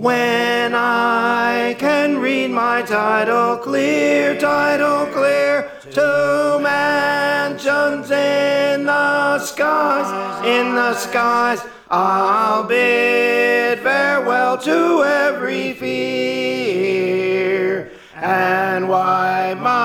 When I can read my title clear to mansions in the skies, I'll bid farewell to every fear and wipe my